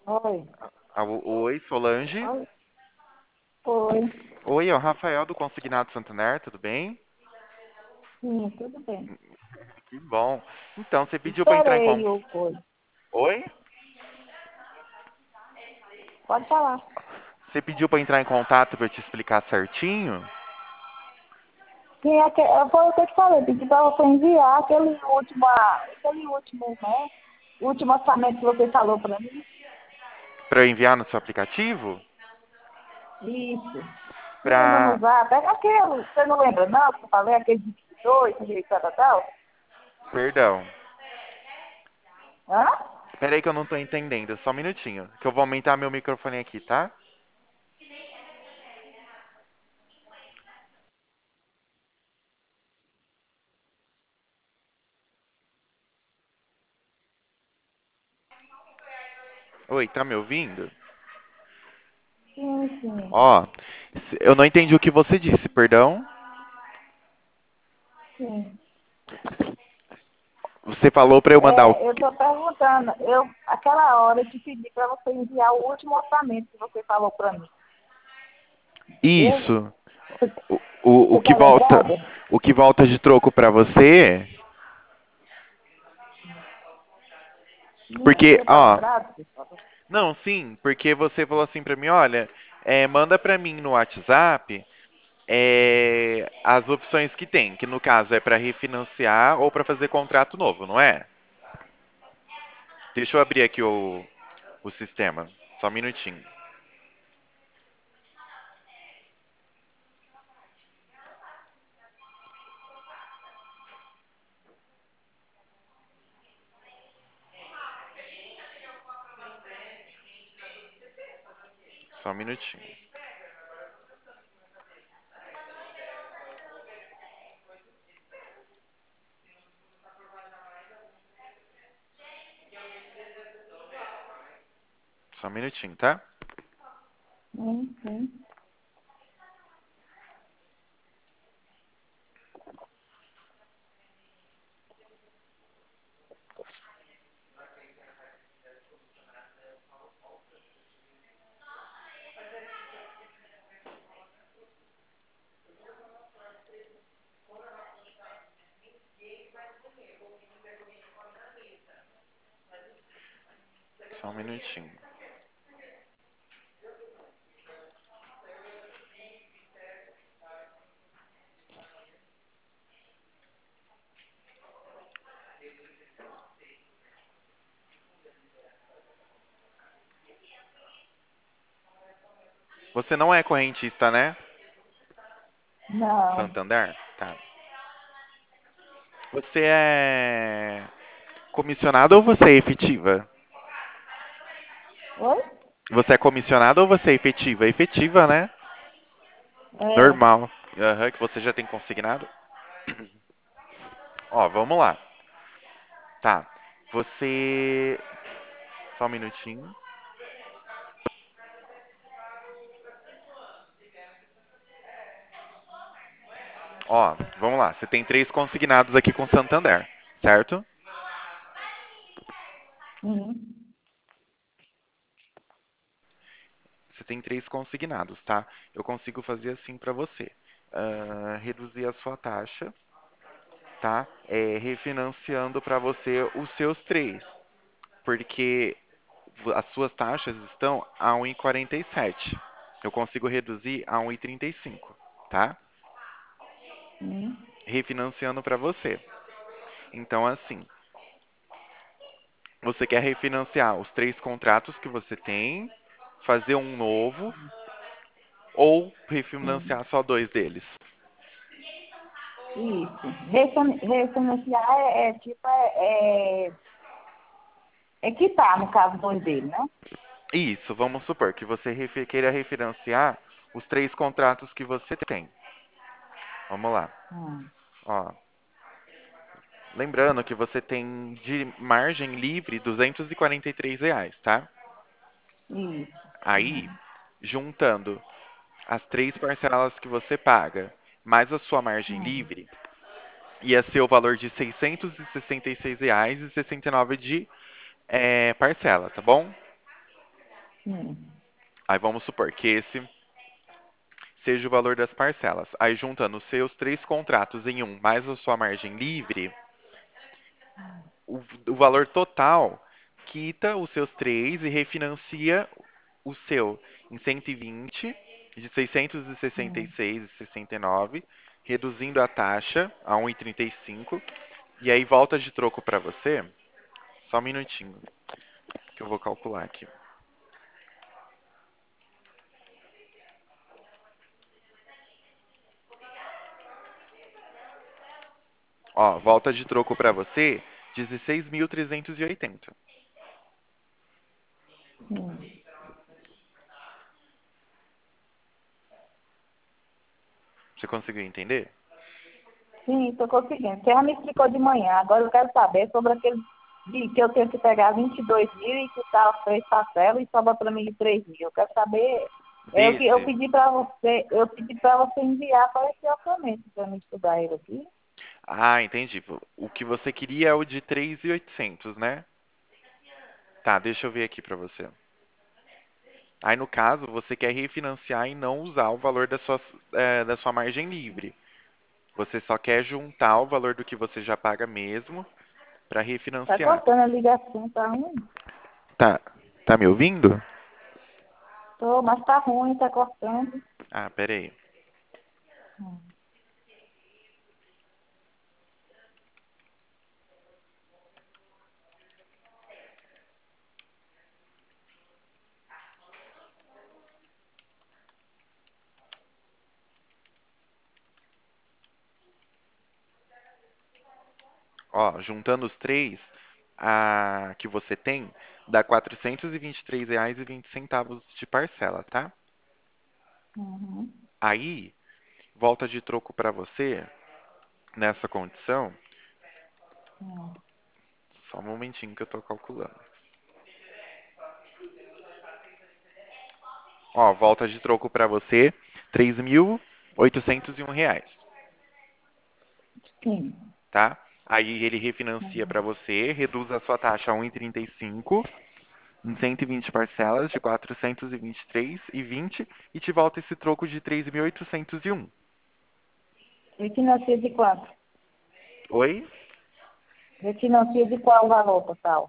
Oi, Oi, Solange. oi, oi. Oi, é o Rafael do Consignado Santander, tudo bem? Sim, tudo bem. Que bom. Então, você pediu para entrar em Esperei contato. o coisa. Oi? Pode falar. Você pediu para entrar em contato para eu te explicar certinho? Sim, foi o que eu te falei, pedi para você enviar aquele último, né? O último orçamento que você falou para mim. Para eu enviar no seu aplicativo? Isso. Me manda no Para. zap. É aquele, você não lembra não, que eu falei, aquele de 22, que tal. Perdão. Hã? Peraí que eu não tô entendendo, só um minutinho. Que eu vou aumentar meu microfone aqui, tá? Oi, tá me ouvindo? Sim, sim, Ó, eu não entendi o que você disse, perdão. sim. Você falou para eu mandar o. Eu estou perguntando, aquela hora eu te pedi para você enviar o último orçamento que você falou para mim. Viu? Isso. O Você que tá volta, lembrado? o que volta de troco para você? Não, Porque, você tá ó, lembrado, pessoal? não, sim, porque você falou assim pra mim, olha, manda pra mim no WhatsApp as opções que tem, que no caso é pra refinanciar ou pra fazer contrato novo, não é? Deixa eu abrir aqui o sistema, só um minutinho, só um minutinho, só um minutinho, tá? Sim. Só um minutinho. Você não é correntista, né? Não. Santander? Tá. Você é comissionado ou você é efetiva? Oi? Você é comissionado ou você é efetiva? Efetiva, né? É. Normal. Aham, que você já tem consignado. Ó, vamos lá. Tá. Você. Só um minutinho. Ó, vamos lá. Você tem três consignados aqui com Santander, certo? Uhum. Você tem três consignados, tá? Eu consigo fazer assim pra você. Reduzir a sua taxa, tá? Refinanciando pra você os seus três. Porque as suas taxas estão a 1,47. Eu consigo reduzir a 1,35, tá? Uhum. Refinanciando para você. Então, assim, você quer refinanciar os três contratos que você tem, fazer um novo ou Sim. refinanciar só dois deles? Isso. Refinanciar é quitar, no caso, dois dele, né? Isso, vamos supor que você queira refinanciar os três contratos que você tem. Vamos lá. Hum. Ó, lembrando que você tem de margem livre R$ 243, tá? Isso. Aí, juntando as três parcelas que você paga, mais a sua margem Hum. livre, ia ser o valor de R$ 666,69 de parcela, tá bom? Hum, Aí vamos supor que esse seja o valor das parcelas. Aí juntando os seus três contratos em um, mais a sua margem livre, o valor total quita os seus três e refinancia o seu em 120, de hum, 666,69, reduzindo a taxa a 1,35. E aí volta de troco para você. Só um minutinho que eu vou calcular aqui. Ó, volta de troco para você, 16.380. hum. Você conseguiu entender? Sim, estou conseguindo. Você já me explicou de manhã. Agora eu quero saber sobre aquele de que eu tenho que pegar 22 mil e quitar as três parcelas e sobra para mim 3 mil. Eu quero saber. Eu Desse. pedi para você enviar para esse orçamento para mim estudar ele aqui. Ah, entendi. O que você queria é o de 3.800, né? Tá, deixa eu ver aqui pra você. Aí, no caso, você quer refinanciar e não usar o valor da sua margem livre. Você só quer juntar o valor do que você já paga mesmo para Tá refinanciar. cortando a ligação, tá ruim? Tá, tá me ouvindo? Tô, mas tá ruim, tá cortando. Ah, pera aí. Hum. Ó, juntando os três, a que você tem, dá R$ 423,20 de parcela, tá? Uhum. Aí, volta de troco para você, nessa condição. Hum. Só um momentinho que eu tô calculando. Ó, volta de troco para você, R$ 3.801, Sim. tá? Aí ele refinancia para Uhum. você, reduz a sua taxa a 1,35 em 120 parcelas de 423,20 e te volta esse troco de 3.801. E financia de quanto? Oi? E financia de qual valor total?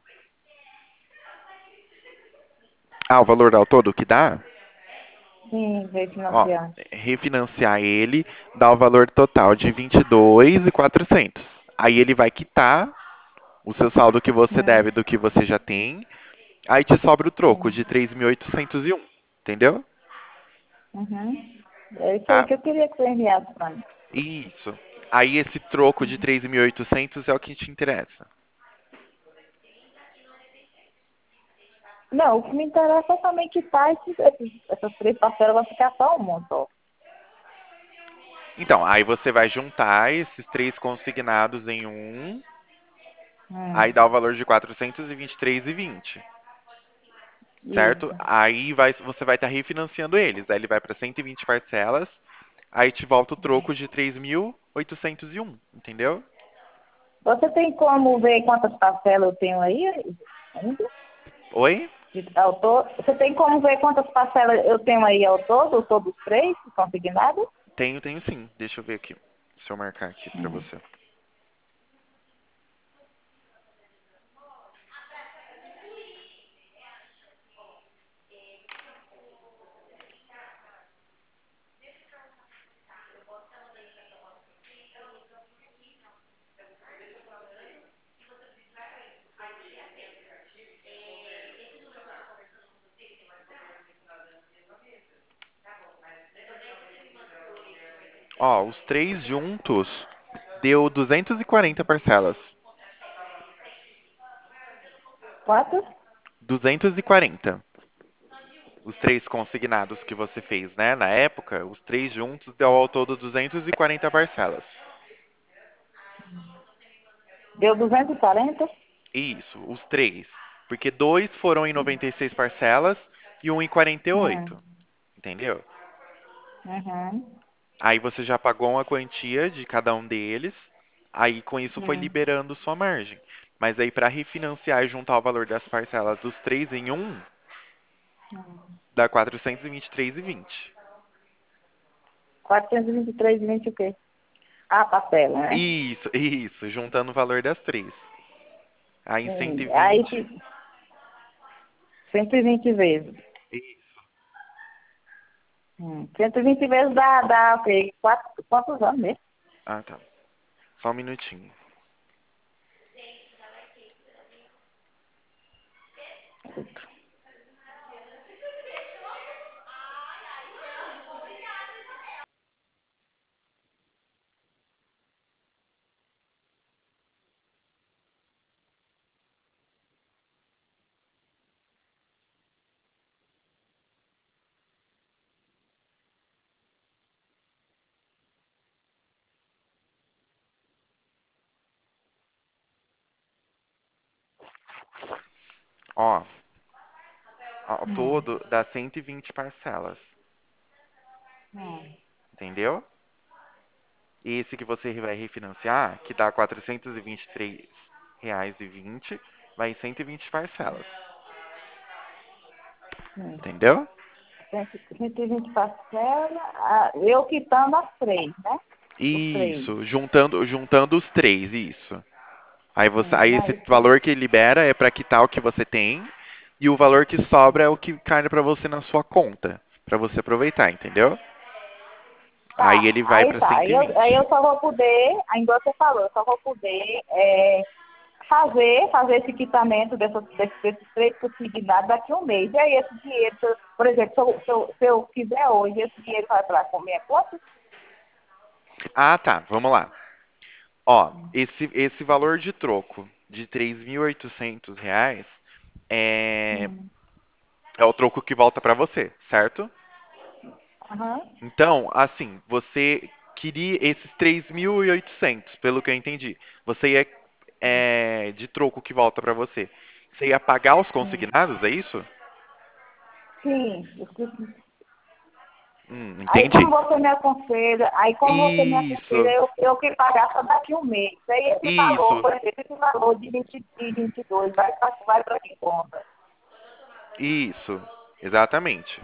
Ah, o valor ao todo que dá? Sim, veio Ó, financiar. refinanciar ele dá o valor total de 22.400. Aí ele vai quitar o seu saldo que você Hum. deve do que você já tem. Aí te sobra o troco Sim. de 3.801. Entendeu? Uhum. É isso aí Tá? que eu queria que você enviasse para mim. Isso. Aí esse troco de Uhum. 3.800 é o que te interessa. Não, o que me interessa é também quitar essas três parcelas, vai ficar só uma só. Então, aí você vai juntar esses três consignados em um, aí Hum. dá o valor de 423,20, certo? Isso. Aí você vai estar refinanciando eles. Aí ele vai para 120 parcelas, aí te volta o troco de 3.801, entendeu? Você tem como ver quantas parcelas eu tenho aí ainda? Oi? Ao todo? Você tem como ver quantas parcelas eu tenho aí ao todo, todos os três consignados? Tenho sim. Deixa eu ver aqui. Deixa eu marcar aqui para Hum. você. Ó, os três juntos deu 240 parcelas. Quantas? 240. Os três consignados que você fez, né? Na época, os três juntos deu ao todo 240 parcelas. Deu 240? Isso, os três. Porque dois foram em 96 parcelas e um em 48. Hum. Entendeu? Uhum. Aí você já pagou uma quantia de cada um deles. Aí com isso foi Hum. liberando sua margem. Mas aí para refinanciar e juntar o valor das parcelas dos três em um, Hum. Dá 423,20. 423,20 o quê? Ah, parcela, né? Isso, juntando o valor das três. Aí cento e Sim. Aí, vinte. 120 vezes. Isso. 120 vezes dá o quê? Quantos anos mesmo? Ah, tá. Só um minutinho. Ó, ao Hum, todo dá 120 parcelas. hum, Entendeu? E esse que você vai refinanciar, que dá R$ 423,20, vai em 120 parcelas. hum. Entendeu? 120 parcelas, eu quitando as três, né? Os três. Isso, juntando os três, isso. Aí esse Aí sim. valor que libera é para quitar o que você tem e o valor que sobra é o que cai para você na sua conta, para você aproveitar, entendeu? Aí Tá, ele vai aí para tá. cento Aí e aí vinte. eu só vou poder, ainda você falou, eu só vou poder fazer esse quitamento desses três consignados daqui a um mês. E aí esse dinheiro, por exemplo, se eu quiser hoje, esse dinheiro vai para a minha conta? Ah, tá, vamos lá. Ó, esse valor de troco de R$ 3.800 é, Hum. é o troco que volta para você, certo? Aham. Então, assim, você queria esses 3.800, pelo que eu entendi. Você ia, de troco que volta para você. Você ia pagar os Hum. consignados, é isso? Sim. Entendi. Aí como você me aconselha, Isso, eu que pagar só daqui a um mês. Aí esse valor, isso, por exemplo, esse valor de 20 e 22 vai para que conta? isso, exatamente.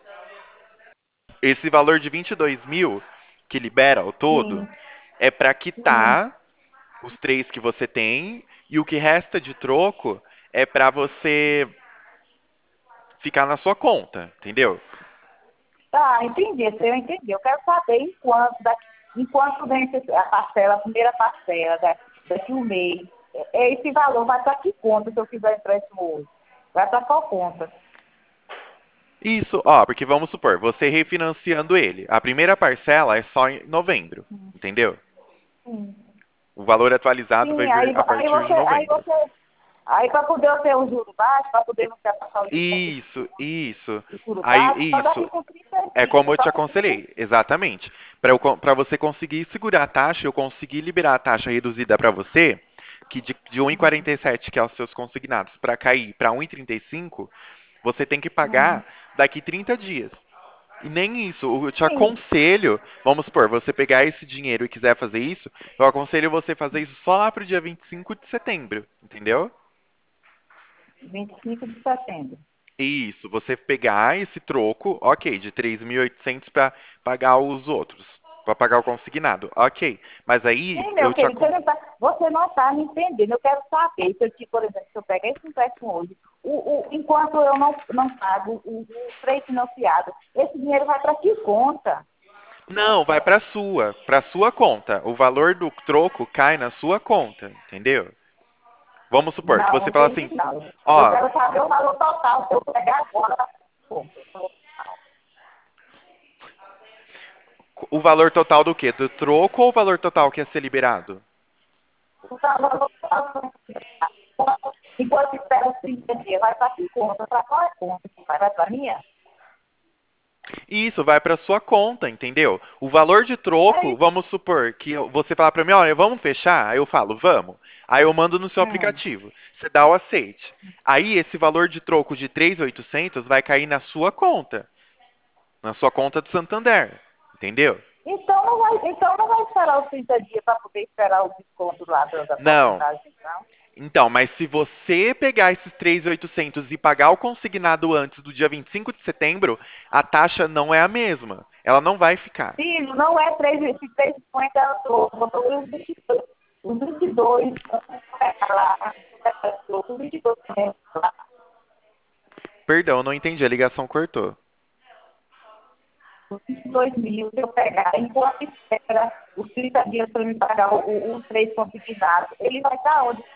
Esse valor de 22 mil que libera ao todo Sim, é para sim. quitar os três que você tem e o que resta de troco é para você ficar na sua conta, entendeu? Tá, entendi, eu entendi. Eu quero saber enquanto vem a primeira parcela daqui a um mês, esse valor vai para que conta se eu fizer empréstimo hoje? Vai para qual conta? Isso, ó, porque vamos supor, você refinanciando ele, a primeira parcela é só em novembro, entendeu? Sim, O valor atualizado vai sim, vir a partir de novembro. aí para poder eu ter o juro baixo, para poder não ter passar Isso. o juro Aí, baixo, só daqui isso. com 30 É dias, como eu só te com 30 aconselhei, exatamente. Para você conseguir segurar a taxa, eu consegui liberar a taxa reduzida para você, que de 1,47, que é os seus consignados, para cair para 1,35, você tem que pagar daqui 30 dias. E nem isso, eu te Sim, aconselho, vamos supor, você pegar esse dinheiro e quiser fazer isso, eu aconselho você fazer isso só lá pro dia 25 de setembro, entendeu? 25 de setembro. Isso, você pegar esse troco, ok, de 3.800 para pagar os outros, para pagar o consignado, ok. Mas aí Sim, eu meu te querido, aconselho. você não está me entendendo. Eu quero saber, se eu, por exemplo, se eu pegar esse empréstimo hoje, enquanto eu não pago o três financiado, esse dinheiro vai para que conta? Não, vai para sua conta. O valor do troco cai na sua conta, entendeu? Vamos supor, se Não, não você falar entendi, assim, não. Eu ó, quero saber o valor total. Se eu pegar agora, vai para que conta? o valor total do quê? Do troco ou o valor total que ia ser liberado? O valor total. Enquanto espera os 30 dias, vai para que conta? Para qual é a conta? Vai para a minha? E isso vai para sua conta, entendeu? O valor de É troco, isso. vamos supor que você falar para mim, olha, vamos fechar? Aí eu falo, vamos. Aí eu mando no seu Hum, aplicativo. Você dá o aceite. Aí esse valor de troco de 3.800 vai cair na sua conta do Santander, entendeu? então não vai esperar os 30 dias para poder esperar o desconto lá da Não, porcentagem, não? Então, mas se você pegar esses 3.800 e pagar o consignado antes do dia 25 de setembro, a taxa não é a mesma. Ela não vai ficar. Filho, não é 3,50 ela trouxe, botou os 22 lá, os 22 lá, Perdão, não entendi, a ligação cortou. os 22 mil, se eu pegar, enquanto espera os 30 dias para me pagar os 3 consignados, ele vai estar onde?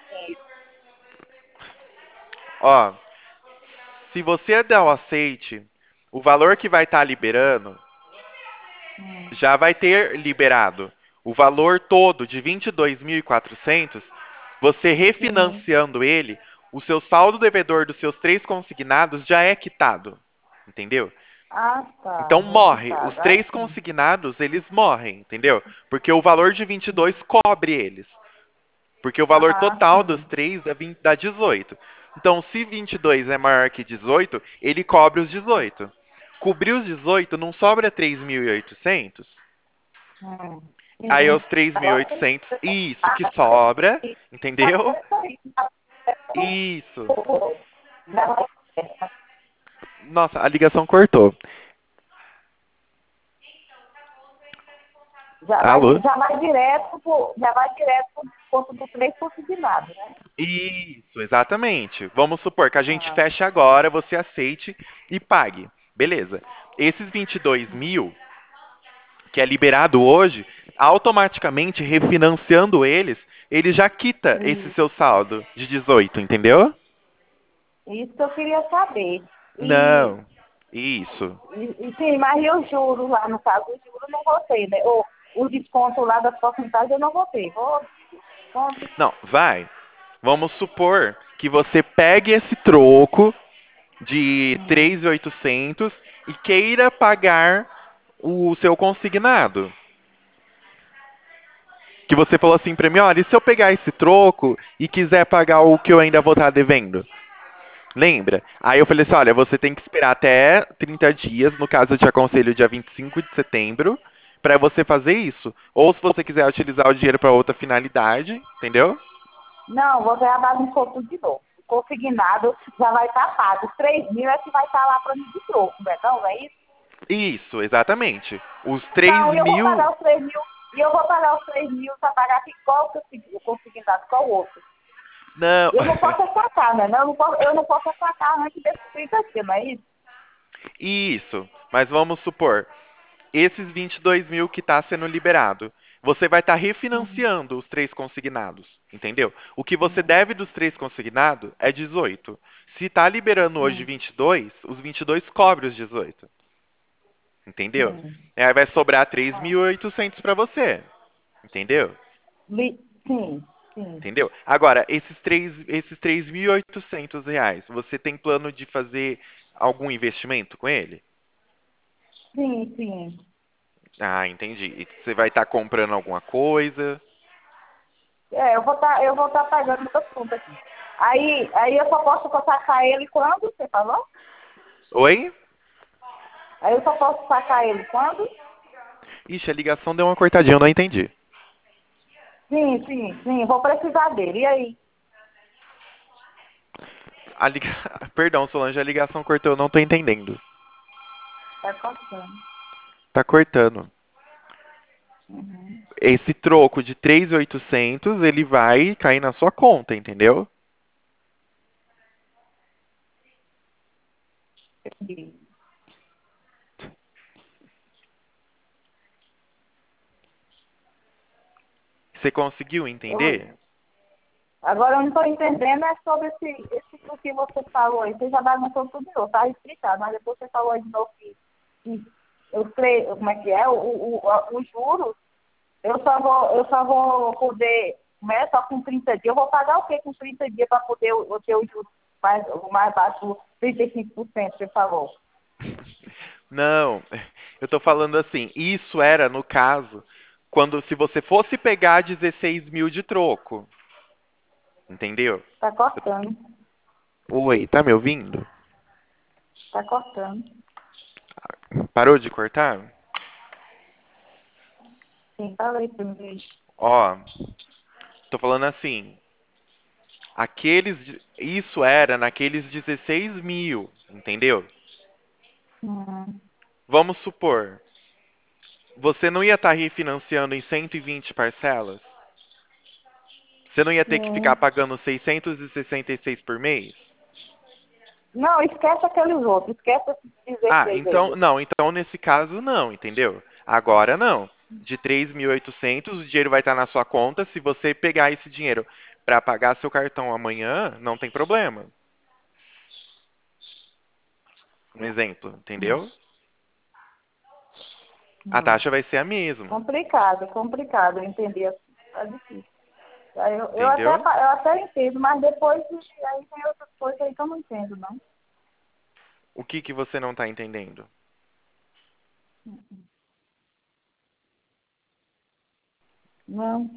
Ó, se você der o aceite, o valor que vai estar liberando já vai ter liberado. O valor todo de 22.400, você Sim. refinanciando ele, o seu saldo devedor dos seus 3 consignados já é quitado. Entendeu? Ah, Então tá, morre. Os replicado. Ah, 3 consignados, eles morrem, entendeu? Porque o valor de 22 cobre eles. Porque o valor ah, total dos sim. 3 dá 18. Então, se 22 é maior que 18, ele cobre os 18. Cobrir os 18, não sobra 3.800? Aí é Sim. os três mil e Agora, oitocentos, isso que sobra, entendeu? Isso. Nossa, a ligação cortou. Alô? já vai direto pro ponto do 3 consignado, né? Isso, exatamente. Vamos supor que a gente Ah, feche agora, você aceite e pague. Beleza. Esses 22 mil, que é liberado hoje, automaticamente refinanciando eles, ele já quita esse e seu saldo de 18, entendeu? isso que eu queria saber. E, Não. Isso. sim, mas e os juros lá, no caso, os juros eu não vou ter, né? Ou o desconto lá das porcentagens eu não vou ter. Vou desconto. Não, vai. Vamos supor que você pegue esse troco de Hum, 3.800 e queira pagar o seu consignado. Que você falou assim pra mim, olha, e se eu pegar esse troco e quiser pagar o que eu ainda vou estar devendo? Lembra? Aí eu falei assim, olha, você tem que esperar até 30 dias, no caso eu te aconselho dia 25 de setembro, para você fazer isso. Ou se você quiser utilizar o dinheiro para outra finalidade, entendeu? não, vou ganhar mais um pouco de novo. O consignado já vai estar pago. Os 3 mil é que vai estar lá para mim de troco, né? Não é isso? Isso, exatamente. Os Não, 3 e eu vou mil. pagar os 3 mil. E eu vou pagar os 3 mil para pagar aqui qual que o consignado, qual o outro. Não. Eu não posso sacar, né? Não, eu não posso sacar antes desses 30 dias, não é isso? Isso. Mas vamos supor, esses 22 mil que está sendo liberado, você vai estar Hum, refinanciando os 3 consignados, entendeu? O que você hum, deve dos 3 consignados é 18. Se está liberando hoje hum, 22, os 22 cobre os 18, entendeu? sim. Aí vai sobrar Ah, 3.800 para você, entendeu? sim, sim. Entendeu? Agora, esses 3.800 reais, você tem plano de fazer algum investimento com ele? Sim, sim. Ah, entendi. E você vai estar comprando alguma coisa? É, eu vou estar pagando muitas contas aqui. Aí eu só posso sacar ele quando, você falou? Oi? Aí eu só posso sacar ele quando? Ixi, a ligação deu uma cortadinha, eu não entendi. Sim, vou precisar dele. E aí? A liga... Perdão, Solange, a ligação cortou, eu não tô entendendo. Tá cortando. Tá cortando. Uhum. Esse troco de 3.800, ele vai cair na sua conta, entendeu? Entendi. Você conseguiu Eu, entender? agora eu não estou entendendo é sobre esse do que você falou aí. Você já bagunçou tudo de novo, tá explicado, mas depois você falou aí de novo que como é que é? Os juros, eu só vou poder, né, só com 30 dias. Eu vou pagar o quê com 30 dias para poder ter o juros o mais baixo, 35%, você falou. Não, eu tô falando assim, isso era no caso quando se você fosse pegar 16 mil de troco, entendeu? Tá cortando, Oi, tá me ouvindo? tá cortando. Parou de cortar? Sim, falei primeiro. Ó, tô falando assim, Isso era naqueles 16 mil, entendeu? Hum, Vamos supor, você não ia estar refinanciando em 120 parcelas? Você não ia ter que ficar sim. pagando 666 por mês? Não, esquece aqueles outros, esquece esses Ah, 16 então, aí. não, então nesse caso não, entendeu? Agora não. De 3.800, o dinheiro vai estar na sua conta. Se você pegar esse dinheiro para pagar seu cartão amanhã, não tem problema. Um exemplo, Hum, entendeu? A hum. taxa vai ser a mesma, Complicado, complicado, eu entendi assim. Tá difícil. Aí entendeu? eu até entendo, mas depois aí tem outras coisas aí que eu não entendo, não. O que que você não está entendendo? Não.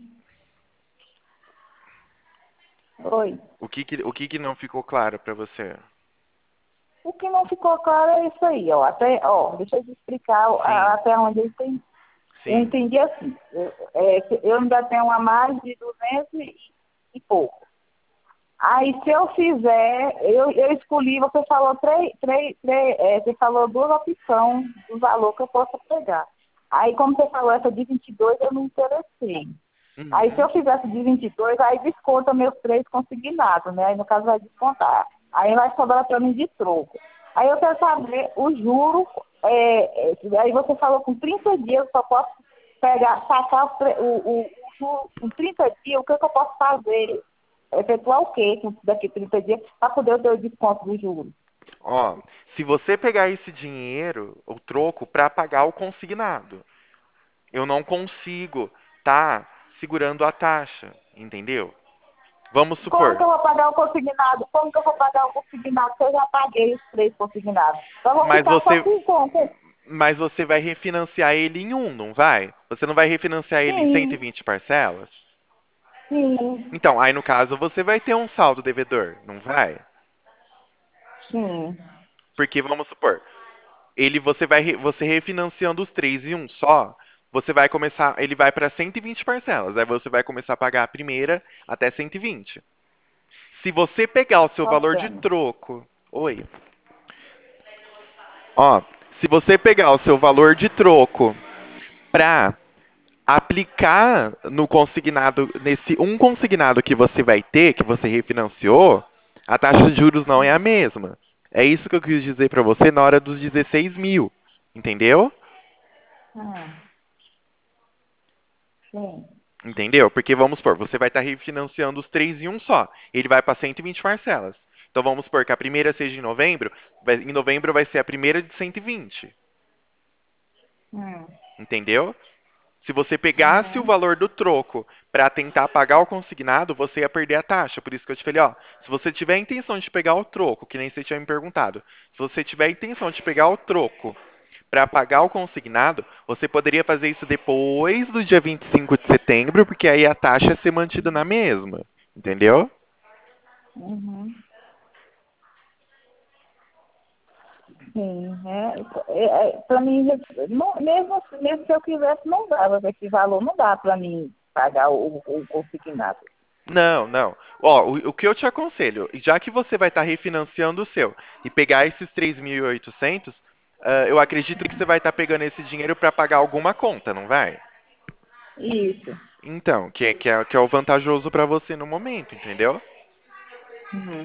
Oi. O que que não ficou claro para você? O que não ficou claro é isso aí, ó. Até, ó, deixa eu te explicar Sim, até onde eu entendi. Eu sim. entendi assim. Que eu ainda tenho a mais de 200 e pouco. Aí, se eu fizer, eu escolhi, você falou você falou duas opções do valor que eu posso pegar. Aí, como você falou essa de 22 eu me interessei. Aí, se Uhum. eu fizesse de 22 aí desconta meus três consignados, né? Aí, no caso, vai descontar. Aí, vai sobrar para mim de troco. Aí, eu quero saber o juro. Aí, você falou com 30 dias, eu só posso pegar, sacar o juro com 30 dias, o que, que eu posso fazer? Efetuar o quê daqui a 30 dias para poder ter o desconto do juro? Ó, se você pegar esse dinheiro, o troco, para pagar o consignado, eu não consigo tá segurando a taxa, entendeu? Vamos Como que supor, eu vou pagar o consignado? Como que eu vou pagar o consignado se eu já paguei os três consignados? Então, eu vou mas ficar só você, com. mas você vai refinanciar ele em um, não vai? Você não vai refinanciar ele em Sim, 120 parcelas? sim, Então, aí no caso você vai ter um saldo devedor, não vai? sim. Porque vamos supor, você refinanciando os três em um só, você vai começar, ele vai para 120 parcelas, aí você vai começar a pagar a primeira até 120. Se você pegar o seu valor de Bacana. troco, oi, ó, se você pegar o seu valor de troco para aplicar no consignado, nesse um consignado que você vai ter, que você refinanciou, a taxa de juros não é a mesma. É isso que eu quis dizer para você na hora dos 16 mil. Entendeu? Ah, sim. Entendeu? Porque vamos supor, você vai estar refinanciando os três em um só. Ele vai para 120 parcelas. Então vamos supor que a primeira seja em novembro. Em novembro vai ser a primeira de 120. Hum, Entendeu? Se você pegasse o uhum. valor do troco para tentar pagar o consignado, você ia perder a taxa. Por isso que eu te falei, ó, se você tiver a intenção de pegar o troco, que nem você tinha me perguntado, se você tiver a intenção de pegar o troco para pagar o consignado, você poderia fazer isso depois do dia 25 de setembro, porque aí a taxa ia ser mantida na mesma. Entendeu? Uhum. Sim, para mim, mesmo se eu quisesse, não dava esse valor, não dá para mim pagar o consignado. Não, não. Ó, o que eu te aconselho, já que você vai estar refinanciando o seu e pegar esses 3.800, eu acredito que você vai estar pegando esse dinheiro para pagar alguma conta, não vai? Isso. Então, que é o vantajoso para você no momento, entendeu? Uhum.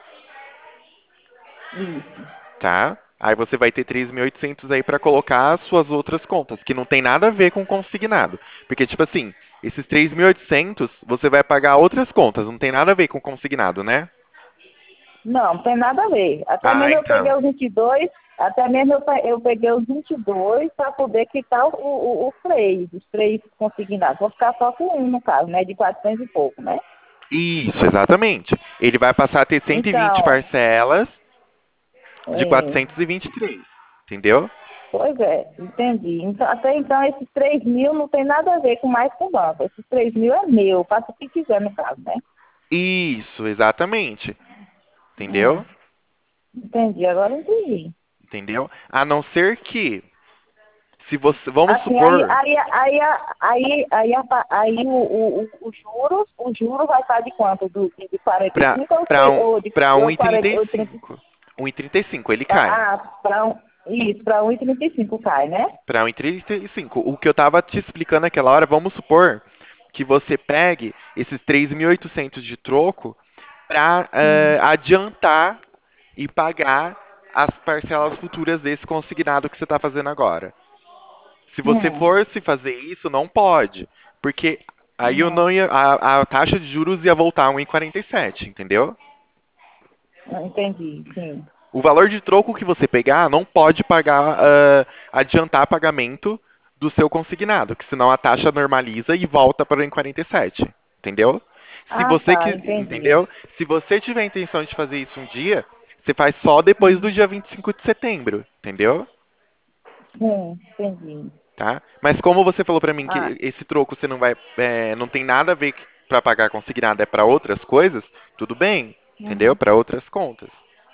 Isso. Tá? Aí você vai ter 3.800 aí para colocar as suas outras contas, que não tem nada a ver com consignado. Porque, tipo assim, esses 3.800 você vai pagar outras contas, não tem nada a ver com consignado, né? Não, não tem nada a ver. Até Ah, mesmo eu peguei então. os 22, até mesmo eu peguei os 22 para poder quitar os três consignados. Vou ficar só com um, no caso, né? De 400 e pouco, né? Isso, exatamente. Ele vai passar a ter 120 Então, parcelas de é, 423. Entendeu? pois é, entendi. Então, até então, esses 3 mil não tem nada a ver com mais com o banco. Esses 3 mil é meu, faço o que quiser no caso, né? Isso, exatamente. Hum, Entendeu? entendi, agora entendi. Entendeu? A não ser que Se você, vamos Assim, aí, supor, aí, aí, aí, aí, aí o juros vai estar de quanto? De para 45 para um, ou de para ou 40, ou 30, 1,35. 1,35 ele cai. isso, para 1,35 cai, né? Para 1,35. O que eu tava te explicando naquela hora, vamos supor que você pegue esses 3.800 de troco para Hum, adiantar e pagar as parcelas futuras desse consignado que você está fazendo agora. Se você hum, for se fazer isso, não pode, porque aí eu uhum. não ia, a taxa de juros ia voltar a 1,47, entendeu? Entendi, sim. O valor de troco que você pegar não pode pagar, adiantar pagamento do seu consignado, que senão a taxa normaliza e volta para o 1,47, entendeu? Se Ah, você tá, que, entendi. entendeu? Se você tiver a intenção de fazer isso um dia, você faz só depois do Hum, dia 25 de setembro, entendeu? entendi. Tá? Mas como você falou pra mim Ah, que esse troco você não vai, não tem nada a ver pra pagar consignado, é pra outras coisas, tudo bem, entendeu? uhum, Pra outras contas,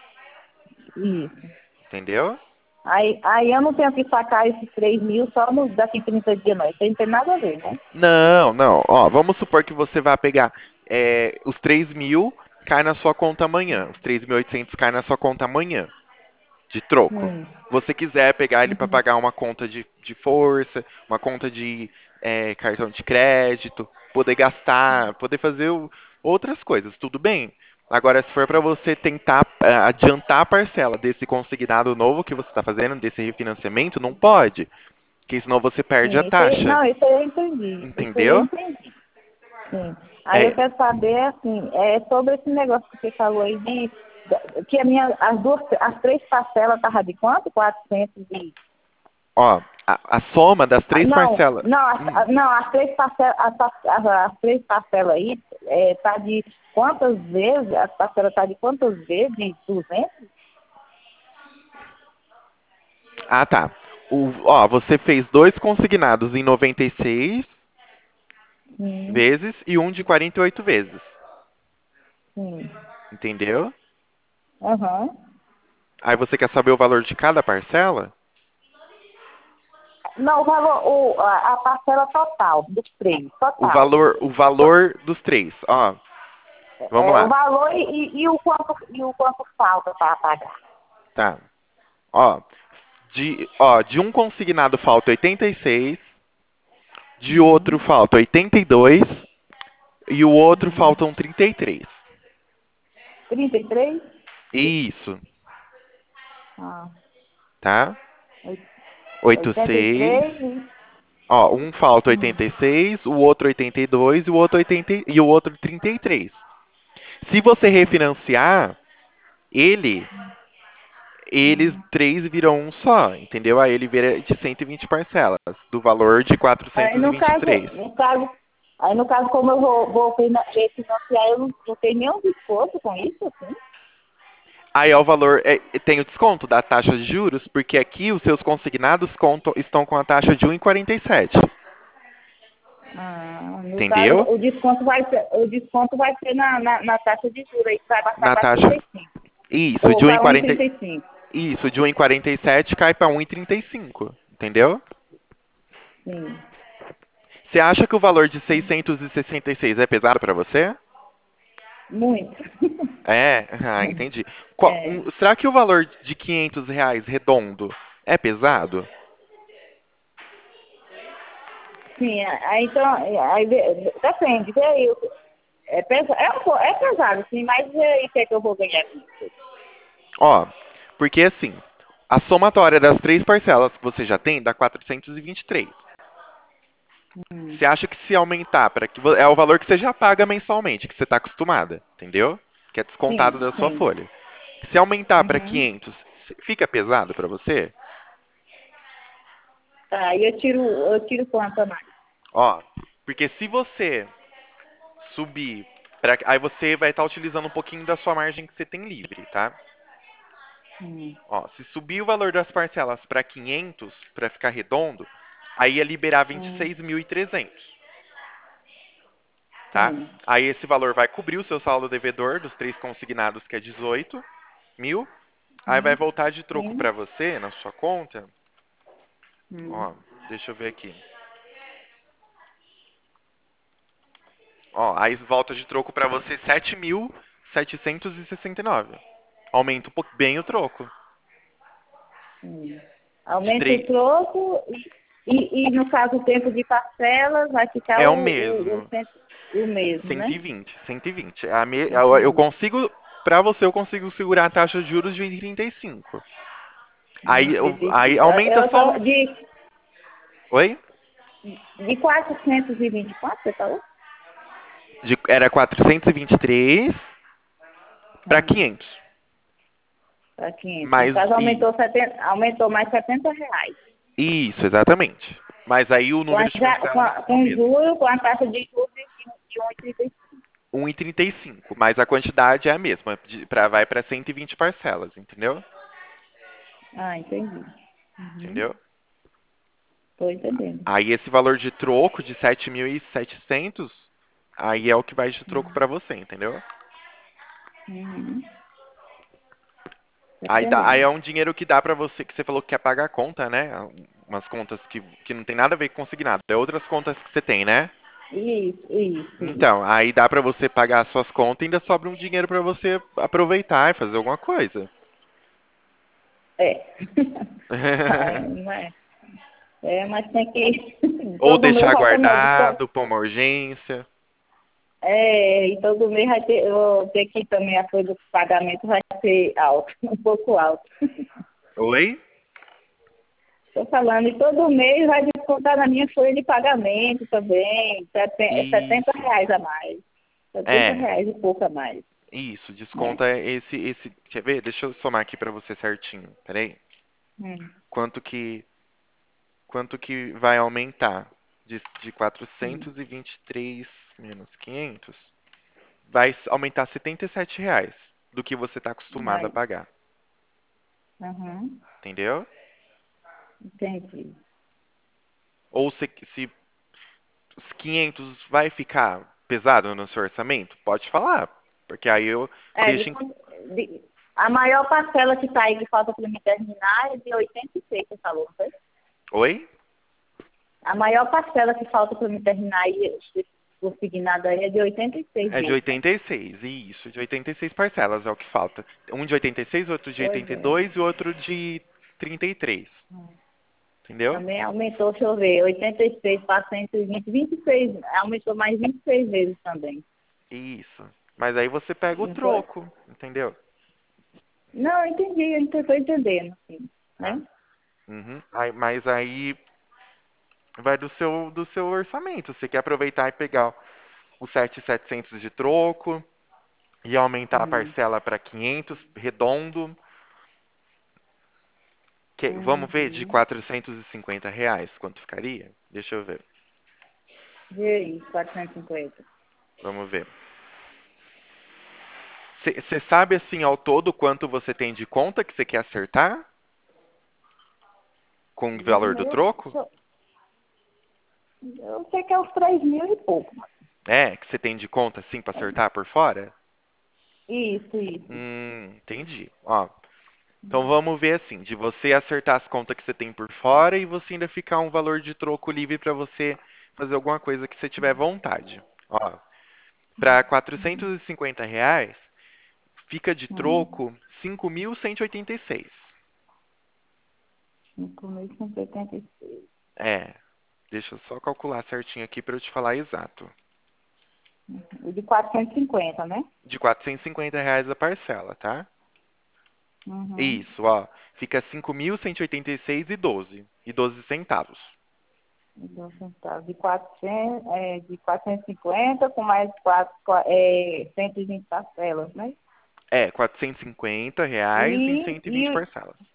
isso. entendeu? Aí eu não tenho que sacar esses 3 mil só daqui 30 dias, não. Isso aí não tem nada a ver, né? Não, não. Ó, vamos supor que você vai pegar os 3.000 cai na sua conta amanhã, os 3.800 cai na sua conta amanhã, de troco. Hum, Você quiser pegar ele para uhum, pagar uma conta de força, uma conta de cartão de crédito, poder gastar, poder fazer outras coisas, tudo bem. Agora, se for para você tentar adiantar a parcela desse consignado novo que você está fazendo, desse refinanciamento, não pode, porque senão você perde a sim, isso aí, taxa, não, isso aí eu entendi. Isso aí eu entendeu? entendi. Sim. Aí eu É, quero saber, assim, sobre esse negócio que você falou aí que as três parcelas estavam de quanto? 400 e... ó, a soma das três Não, parcelas. não, Hum, não, as três parcelas, as três parcelas aí, tá de quantas vezes? As parcelas tá de quantas vezes? De 200? ah, tá. Ó, você fez dois consignados em 96 Sim, vezes e um de 48 vezes. sim. Entendeu? Aham. Aí você quer saber o valor de cada parcela? Não, o valor, a parcela total dos três, O total. valor, o valor dos três. Ó, vamos O lá. valor e o quanto falta para pagar. Tá. Ó, de um consignado falta 86, de outro Uhum. falta 82 e o outro Uhum. faltam 33. 33? Isso, Ah, tá? oit- 83 86. Ó, um falta hum, 86, o outro 82 e o outro 80 e o outro 33. Se você hum, refinanciar, ele, eles hum. três viram um só, entendeu? Aí ele vira de 120 parcelas, do valor de Aí quatrocentos e no vinte e caso, três. no caso, aí no caso, como eu vou refinanciar, eu não tenho nenhum desconto com isso, assim? Aí é o valor, tem o desconto da taxa de juros, porque aqui os seus consignados estão com a taxa de 1,47, No caso, entendeu? o desconto vai ser na taxa de juros, aí que vai baixar Na para taxa, 35. isso, Ou de para 1,40, 1,35. isso, de 1,47 cai para 1,35, entendeu? Sim. Você acha que o valor de 666 é pesado para você? Muito. É, entendi. É. Será que o valor de R$ 500 redondo é pesado? Sim, aí então, depende, vê aí, é pesado, sim, mas vê aí o que é que eu vou ganhar com isso. Ó, porque assim, a somatória das três parcelas que você já tem dá 423. Hum, Você acha que se aumentar para que é o valor que você já paga mensalmente, que você está acostumada, entendeu? Que é descontado sim, da sua sim. folha. Se aumentar para Uhum. 500, fica pesado para você? Tá, aí eu tiro quanto a mais? Ó, porque se você subir, aí você vai estar utilizando um pouquinho da sua margem que você tem livre, tá? Hum, Ó, se subir o valor das parcelas para 500, para ficar redondo, aí ia liberar hum, 26.300, tá? sim. Aí esse valor vai cobrir o seu saldo devedor dos três consignados, que é 18 mil. Aí vai Hum, voltar de troco sim. para você, na sua conta, Hum, Ó, deixa eu ver aqui. Ó, aí volta de troco pra você 7.769. Aumenta bem o troco. hum. De Aumenta o 3 troco no caso, o tempo de parcelas vai ficar é o mesmo. o mesmo, né? 120, 120. Eu Entendi. consigo, pra você, eu consigo segurar a taxa de juros de 1,35. Aí 35. aumenta Eu só tô uns. Oi? de 424, você falou? Era 423 para Hum, 500. para 500. No Mas caso, aumentou mais R$ 70. isso, exatamente. Mas aí o número de parcelas é o mesmo. Com a taxa de juros de 1,35. 1,35. Mas a quantidade é a mesma. Vai para 120 parcelas, entendeu? Ah, entendi. Uhum. Entendeu? Tô entendendo. Aí esse valor de troco de 7.700, aí é o que vai de troco para você, entendeu? Uhum. Tô Aí entendendo. é um dinheiro que dá pra você, que você falou que quer pagar a conta, né? Umas contas que não tem nada a ver com consignado. É outras contas que você tem, né? Isso. Então, aí dá pra você pagar as suas contas e ainda sobra um dinheiro pra você aproveitar e fazer alguma coisa. É. Ai, não é. É, mas tem que. Ou Todo mês deixar vai tomar. guardado pra uma urgência. E todo mês eu vou ter que também a folha do pagamento vai ser alto, um pouco alto. Oi? Estou falando, e todo mês vai descontar na minha folha de pagamento também. Isso. R$ 70 a mais. setenta É, reais e pouco a mais, isso. né? Desconta esse. Quer ver? Deixa eu somar aqui pra você certinho. Peraí. Hum, Quanto que, quanto que vai aumentar? De hum. 423 menos 500? Vai aumentar R$ 77 do que você está acostumado a Vai. pagar. Uhum, Entendeu? entendi. Ou se os 500 vai ficar pesado no seu orçamento, pode falar. Porque aí eu É, deixo. a maior parcela que está aí que falta para me terminar é de 86, você falou, não foi? Oi? A maior parcela que falta para me terminar aí, o signado aí é de 86 É de vezes, né? 86, isso, de 86 parcelas é o que falta. Um de 86, outro de Pois oitenta e é. dois e outro de 33. Entendeu? Também aumentou, deixa eu ver, 86 para 120, 26, aumentou mais 26 vezes também. Isso. Mas aí você pega o Não foi? troco, entendeu? Não, eu entendi, eu estou entendendo, sim, Tá. né? Uhum. Mas aí vai do seu orçamento. Você quer aproveitar e pegar os 7.700 de troco e aumentar a Hum. parcela para 500, redondo. Vamos ver de Uhum. R$ 450 quanto ficaria? Deixa eu ver. Vê aí, 450. Vamos ver. Você sabe assim ao todo quanto você tem de conta que você quer acertar com o valor Não, do troco? eu sei que é uns 3 mil e pouco. É, que você tem de conta assim para acertar por fora? Isso. Entendi. Ó, então vamos ver assim, de você acertar as contas que você tem por fora e você ainda ficar um valor de troco livre para você fazer alguma coisa que você tiver vontade. Ó, para R$ 450 fica de Hum. troco 5.186. 5.186. É, deixa eu só calcular certinho aqui para eu te falar exato. O de 450, né? De R$ 450 a parcela, tá? Uhum. Isso, ó, fica 5.186,12 centavos. Então, centavos. De 450 com mais 120 parcelas, né? É, R$ 450 em E, 120 e, parcelas.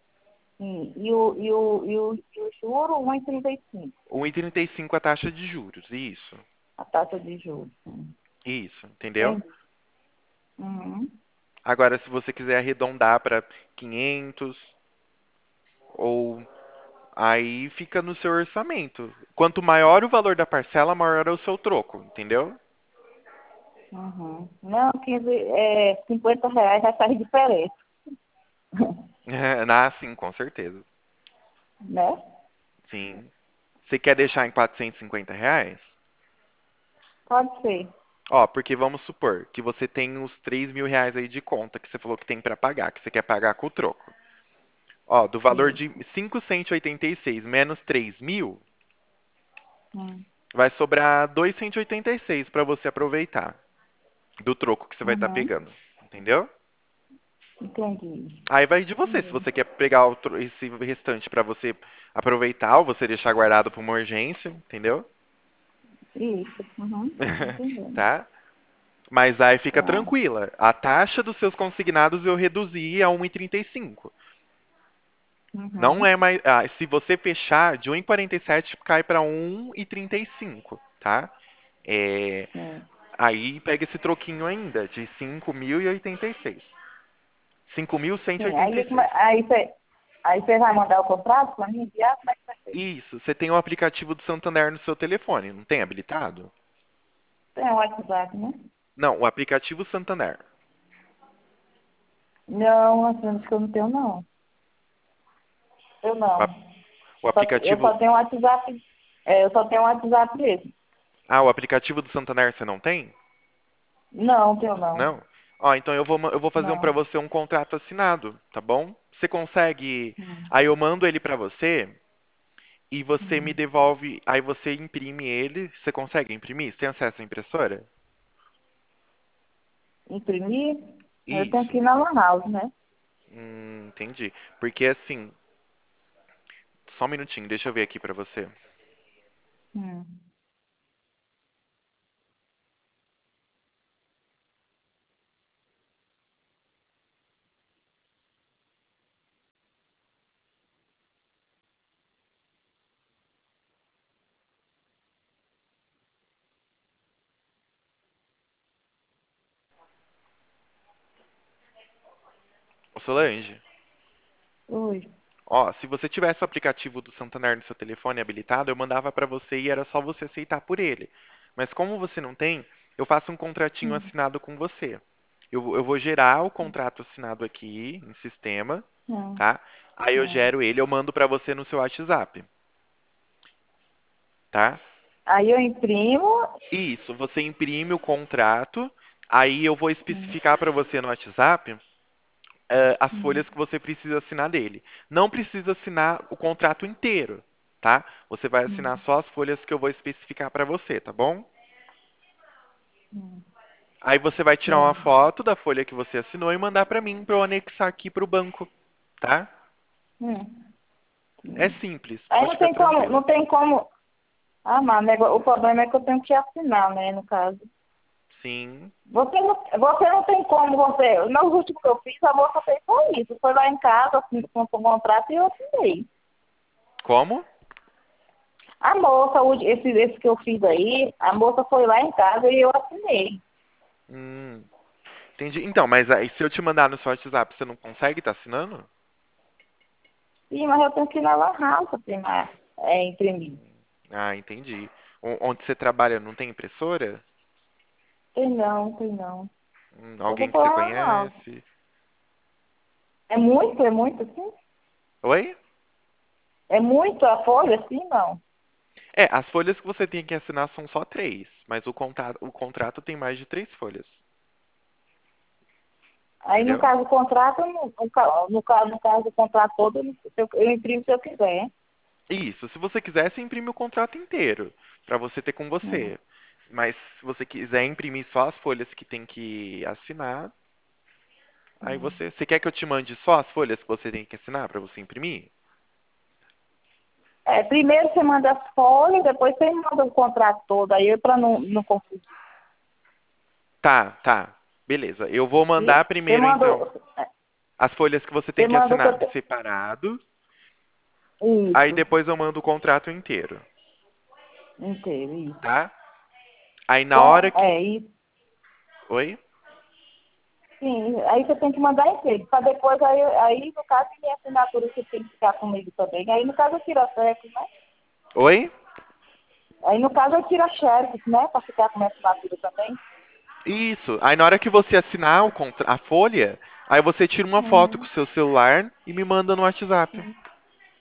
e o juro, 1,35. 1,35 a taxa de juros, isso. A taxa de juros. Isso, entendeu? Entendi. Uhum. Agora, se você quiser arredondar para 500 ou aí fica no seu orçamento. Quanto maior o valor da parcela, maior é o seu troco, entendeu? Uhum. Não, 50 reais já faz diferença, Ah, sim, com certeza. né? Sim. Você quer deixar em R$ 450? Pode ser. Ó, porque vamos supor que você tem uns R$ 3.000 aí de conta que você falou que tem pra pagar, que você quer pagar com o troco. Ó, do valor Sim. de 586 menos 3.000, Hum. vai sobrar 286 para você aproveitar do troco que você vai estar Uhum. pegando. Entendeu? Entendi. Aí vai de você, se Entendi. você quer pegar esse restante para você aproveitar ou você deixar guardado para uma urgência, entendeu? Isso. Uhum. Entendendo. Tá? Mas aí fica Tá. tranquila. A taxa dos seus consignados eu reduzi a 1,35. Não Uhum. é mais. Se você fechar, de 1,47 cai para 1,35, tá? É, Sim. aí pega esse troquinho ainda, de 5.086. Sim. Aí, 5.186. aí você vai mandar o contrato para mim enviar? Como é que vai ser? Isso, você tem o aplicativo do Santander no seu telefone, não tem habilitado? Tem o WhatsApp, né? Não, o aplicativo Santander. Não, assim, acho que eu não tenho, não. Eu O, ap- não. o Eu aplicativo. só tenho WhatsApp. Eu só tenho WhatsApp mesmo. O aplicativo do Santander você não tem? Não, tenho não. Não? Ó, então eu vou fazer para Não. você um contrato assinado, tá bom? Você consegue. Hum, Aí eu mando ele para você e você me hum. devolve. Aí você imprime ele. Você consegue imprimir? Você tem acesso à impressora? Imprimir? Eu tenho Isso. que ir na Lan House, né? Entendi. Porque assim, só um minutinho, deixa eu ver aqui pra você. Hum. Ô Solange, Ui. ó, se você tivesse o aplicativo do Santander no seu telefone habilitado, eu mandava pra você e era só você aceitar por ele. Mas como você não tem, eu faço um contratinho Hum. assinado com você. Eu vou gerar o contrato assinado aqui em sistema, Hum. tá? Aí eu Hum. gero ele, eu mando pra você no seu WhatsApp, tá? Aí eu imprimo. Isso, você imprime o contrato, aí eu vou Hum. especificar pra você no WhatsApp as Hum. folhas que você precisa assinar dele. Não precisa assinar o contrato inteiro, tá? Você vai assinar Hum. só as folhas que eu vou especificar para você, tá bom? Hum. Aí você vai tirar uma Tá. foto da folha que você assinou e mandar para mim para eu anexar aqui para o banco, tá? Hum. É Hum. simples, Aí pode não ficar tem como, tranquila. não tem como. Ah, mas o problema é que eu tenho que assinar, né, no caso. Sim. Você não tem como, você. No último que eu fiz, a moça fez só isso. Foi lá em casa, assim, com o contrato e eu assinei. Como? A moça, esse que eu fiz aí, a moça foi lá em casa e eu assinei. Hum, entendi. Então, mas aí se eu te mandar no seu WhatsApp, você não consegue estar assinando? Sim, mas eu tenho que ir na Lan House pra imprimir. Entendi. Onde você trabalha não tem impressora? Tem não, tem não. Eu vou Alguém que pra você Lan House. conhece? É muito assim? Oi? É muito a folha, assim, não? As folhas que você tem que assinar são só três, mas o contrato tem mais de 3 folhas, Aí, no entendeu? caso do contrato, no caso do contrato todo, eu imprimo se eu quiser. Isso, se você quiser, você imprime o contrato inteiro, para você ter com Hum, você. Mas se você quiser imprimir só as folhas que tem que assinar, aí hum. você quer que eu te mande só as folhas que você tem que assinar para você imprimir? Primeiro você manda as folhas, depois você manda o contrato todo, aí para não confundir. Tá, tá. Beleza. Eu vou mandar Você primeiro manda, então as folhas que você tem você que manda o que assinar eu te... separado, aí Isso, depois eu mando o contrato inteiro, inteiro, isso. tá? Aí na hora Bom, que. isso. Oi? Sim, aí você tem que mandar inteiro. Para depois, aí, no caso, minha assinatura você tem que ficar comigo também. Aí, no caso, eu tiro a xerox, né? Oi? Aí, no caso, eu tiro a xerox, né? Para ficar com minha assinatura também. Isso. Aí na hora que você assinar a folha, aí você tira uma foto com o Uhum. seu celular e me manda no WhatsApp.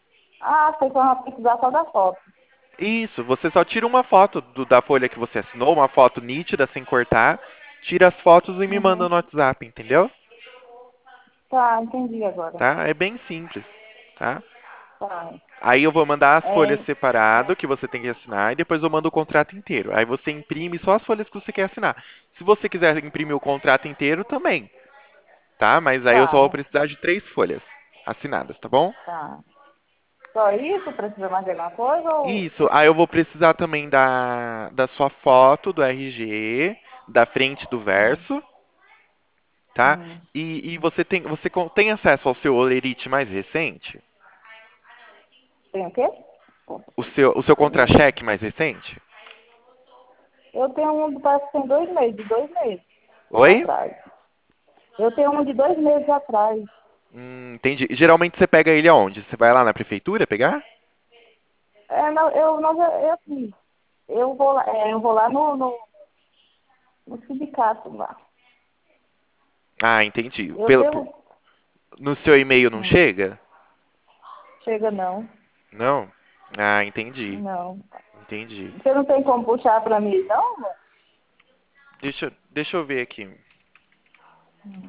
Ah, vocês vão precisar só da foto. Isso, você só tira uma foto da folha que você assinou, uma foto nítida, sem cortar, tira as fotos e me manda Uhum. no WhatsApp, entendeu? Tá, entendi agora. Tá? É bem simples, tá? Tá. Aí eu vou mandar as folhas É, separado que você tem que assinar e depois eu mando o contrato inteiro. Aí você imprime só as folhas que você quer assinar. Se você quiser imprimir o contrato inteiro, também, tá? Mas aí eu só vou tá, precisar de 3 folhas assinadas, tá bom? tá. Só isso? Precisa mais de alguma coisa ou... Isso, aí eu vou precisar também da sua foto do RG, da frente do Hum, verso, tá? hum. E você tem acesso ao seu Olerite mais recente? Tem o quê? O seu Perdi. contra-cheque mais recente? Eu tenho um que parece que tem 2 meses, de 2 meses Oi? atrás. Eu tenho um de 2 meses atrás. Entendi. Geralmente você pega ele aonde? Você vai lá na prefeitura pegar? É, não, assim, eu vou lá no sindicato lá. Ah, entendi. Eu tenho. No seu e-mail não Hum, chega? chega não, Não? Ah, entendi. não. Entendi. Você não tem como puxar pra mim, não? Deixa eu ver aqui. Hum,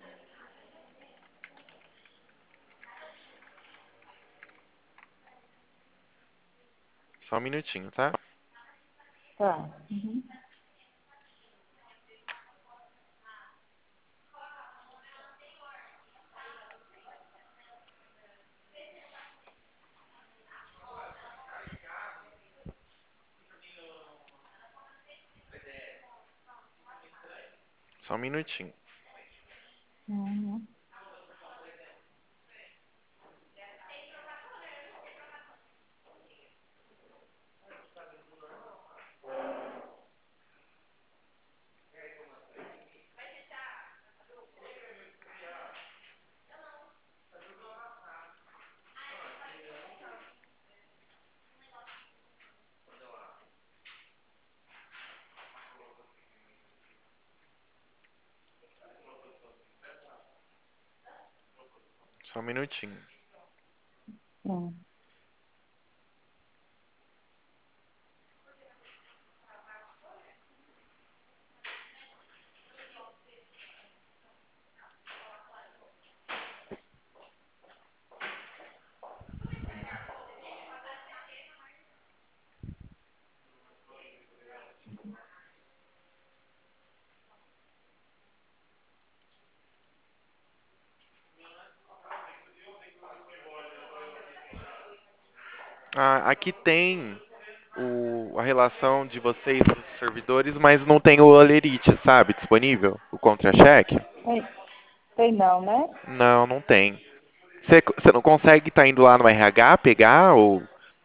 Só um minutinho, tá? tá. Uhum. Só um minutinho. Uhum. Só um minutinho. Hum. Ah, aqui tem a relação de vocês dos servidores, mas não tem o Olerite, sabe? Disponível? O contra-cheque? Tem não, né? Não, não tem. Você não consegue estar indo lá no RH pegar ou...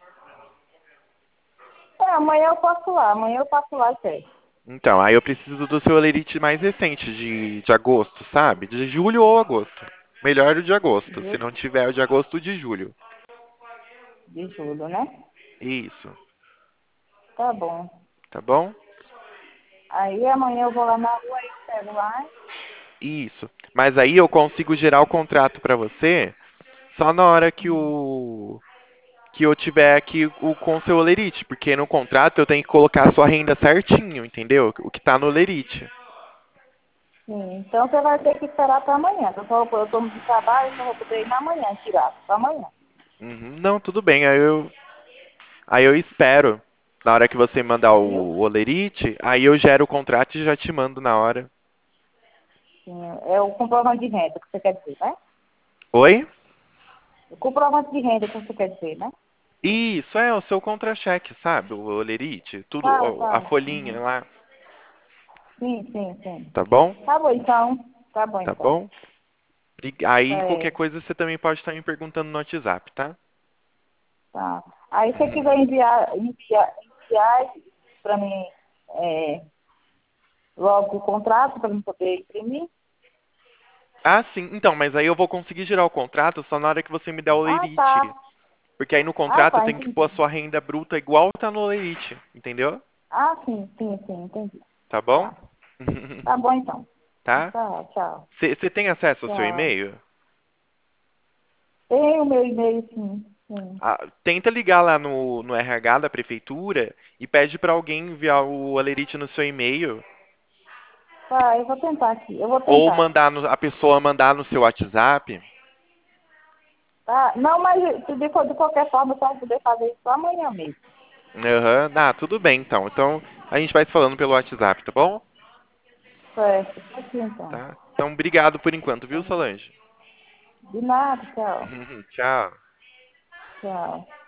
É, amanhã eu passo lá, até. Então, aí eu preciso do seu Olerite mais recente, de agosto, sabe? De julho ou agosto. Melhor o de agosto. Se Viu? não tiver o de agosto, o de julho. De julho, né? Isso. Tá bom. Tá bom? Aí amanhã eu vou lá na rua e eu pego lá. Isso. Mas aí eu consigo gerar o contrato pra você só na hora Hum. que eu tiver aqui com o seu Olerite, porque no contrato eu tenho que colocar a sua renda certinho, entendeu? O que tá no Olerite. Sim, então você vai ter que esperar para amanhã. Eu estou de trabalho, só vou poder ir na manhã tirar. Para amanhã. Uhum. Não, tudo bem. Aí eu espero. Na hora que você mandar Viu? o Olerite, aí eu gero o contrato e já te mando na hora. Sim, é o comprovante de renda que você quer dizer, né? Oi? O comprovante de renda que você quer dizer, né? Isso, é o seu contra-cheque, sabe? O Olerite, tudo, Tá, a tá. folhinha Uhum. lá, Sim, sim, sim. tá bom? Tá bom, então. Tá bom, Tá então. bom? Aí qualquer É, coisa você também pode estar me perguntando no WhatsApp, tá? tá. Aí se você quiser enviar para mim é, logo o contrato para mim poder imprimir. Ah, sim. Então, mas aí eu vou conseguir gerar o contrato só na hora que você me der o Ah, Olerite. tá. Porque aí no Ah, contrato eu tá, tenho que pôr a entendi. sua renda bruta igual tá no Olerite, entendeu? Ah, sim, sim, sim, entendi. Tá bom? Tá. Tá bom, então. Tá? Tá, tchau. Você tem acesso ao seu Tchau. e-mail? Tem o meu e-mail, sim. Sim. Tenta ligar lá no RH da prefeitura e pede para alguém enviar o Alerite no seu e-mail Tá, eu vou tentar aqui. Eu vou ou tentar. mandar a pessoa mandar no seu WhatsApp. Tá? Não, mas de qualquer forma, eu só vou poder fazer isso amanhã mesmo. Aham, tudo bem então. Então a gente vai se falando pelo WhatsApp, tá bom? Certo. Tá aqui então. Tá? Então obrigado por enquanto, viu, Tá. Solange? De nada, tchau. Tchau. Tchau.